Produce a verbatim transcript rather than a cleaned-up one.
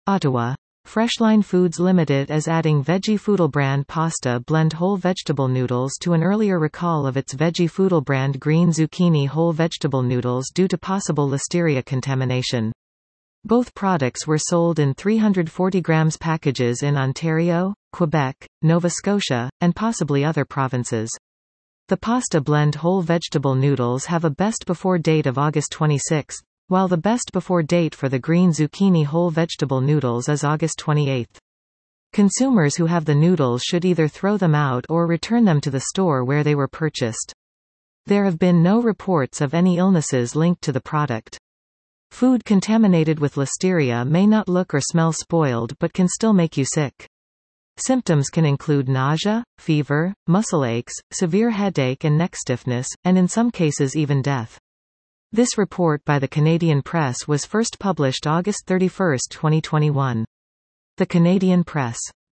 Ottawa. Freshline Foods Limited is adding Veggie Foodle brand pasta blend whole vegetable noodles to an earlier recall of its Veggie Foodle brand green zucchini whole vegetable noodles due to possible listeria contamination. Both products were sold in three hundred forty grams packages in Ontario, Quebec, Nova Scotia, and possibly other provinces. The pasta blend whole vegetable noodles have a best before date of August twenty-sixth, while the best before date for the green zucchini whole vegetable noodles is August twenty-eighth. Consumers who have the noodles should either throw them out or return them to the store where they were purchased. There have been no reports of any illnesses linked to the product. Food contaminated with listeria may not look or smell spoiled but can still make you sick. Symptoms can include nausea, fever, muscle aches, severe headache and neck stiffness, and in some cases even death. This report by the Canadian Press was first published August thirty-first, twenty twenty-one. The Canadian Press.